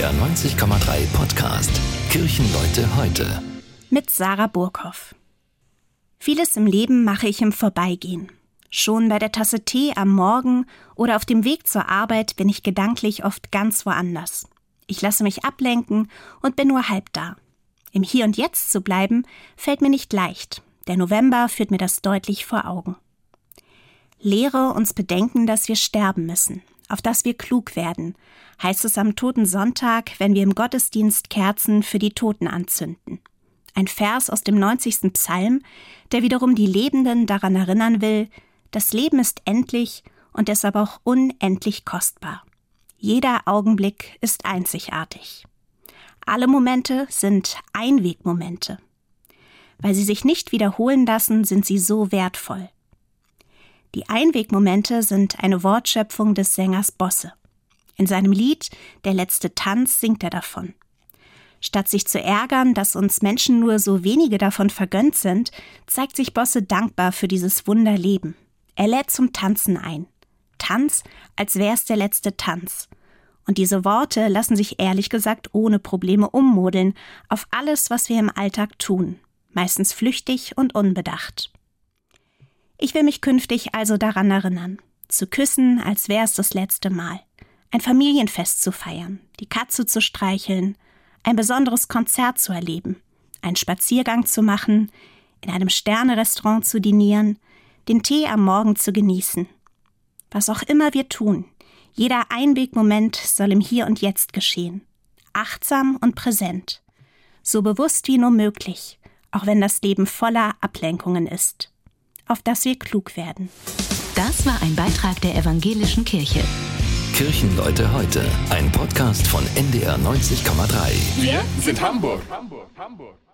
NDR 90,3 Podcast Kirchenleute heute. Mit Sarah Burkhoff. Vieles im Leben mache ich im Vorbeigehen. Schon bei der Tasse Tee am Morgen oder auf dem Weg zur Arbeit bin ich gedanklich oft ganz woanders. Ich lasse mich ablenken und bin nur halb da. Im Hier und Jetzt zu bleiben, fällt mir nicht leicht. Der November führt mir das deutlich vor Augen. Lehre uns bedenken, dass wir sterben müssen, auf dass wir klug werden, heißt es am Totensonntag, wenn wir im Gottesdienst Kerzen für die Toten anzünden. Ein Vers aus dem 90. Psalm, der wiederum die Lebenden daran erinnern will, das Leben ist endlich und deshalb auch unendlich kostbar. Jeder Augenblick ist einzigartig. Alle Momente sind Einwegmomente. Weil sie sich nicht wiederholen lassen, sind sie so wertvoll. Die Einwegmomente sind eine Wortschöpfung des Sängers Bosse. In seinem Lied »Der letzte Tanz« singt er davon. Statt sich zu ärgern, dass uns Menschen nur so wenige davon vergönnt sind, zeigt sich Bosse dankbar für dieses Wunderleben. Er lädt zum Tanzen ein. Tanz, als wäre es der letzte Tanz. Und diese Worte lassen sich ehrlich gesagt ohne Probleme ummodeln auf alles, was wir im Alltag tun. Meistens flüchtig und unbedacht. Ich will mich künftig also daran erinnern, zu küssen, als wäre es das letzte Mal, ein Familienfest zu feiern, die Katze zu streicheln, ein besonderes Konzert zu erleben, einen Spaziergang zu machen, in einem Sterne-Restaurant zu dinieren, den Tee am Morgen zu genießen. Was auch immer wir tun, jeder Einwegmoment soll im Hier und Jetzt geschehen, achtsam und präsent, so bewusst wie nur möglich, auch wenn das Leben voller Ablenkungen ist. Auf dass wir klug werden. Das war ein Beitrag der Evangelischen Kirche. Kirchenleute heute, ein Podcast von NDR 90,3. Wir sind Hamburg.